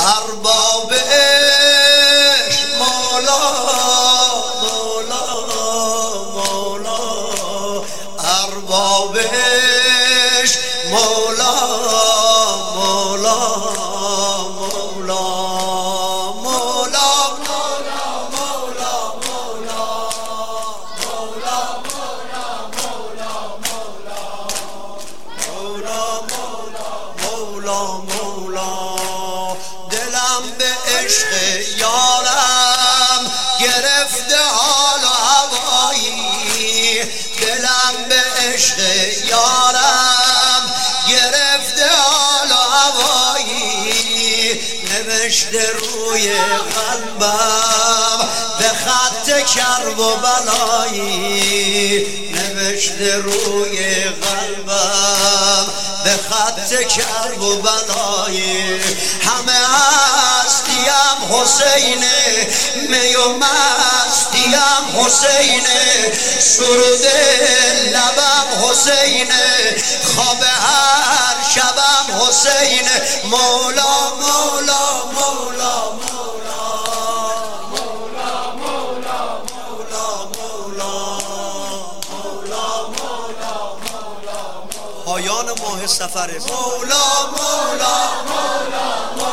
ارباب عشق مولا مولا مولا ارباب عشق مولا مولا مولا مولا مولا مولا مولا مولا مولا دلم به عشق یارم گرفته حال و هوایی دلم به عشق یارم گرفته حال و هوایی نوشته روی قلبم به خط کرب و بلایی نوشته روی قلبم به خط کرب و بلایی همه هستیم حسینه می و مستیم حسینه سرود لبم حسینه خواب هر شبم حسینه مولا مولا مولا پایان ماه سفر مولا مولا مولا